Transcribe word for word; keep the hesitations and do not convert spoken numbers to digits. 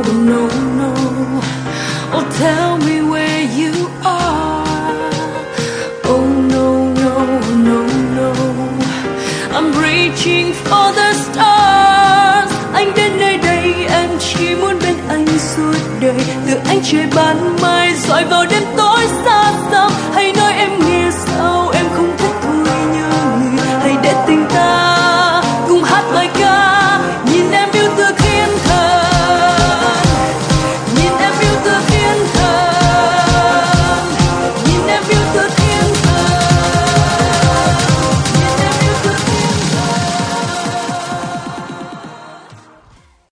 no, no. Oh, tell me where you are. Oh, no, no, no, no. I'm reaching for the stars. Anh đến nơi đây, em chỉ muốn bên anh suốt đời. Từ ánh trời ban mai dọi vào đêm tối xa xăm. Hãy nói em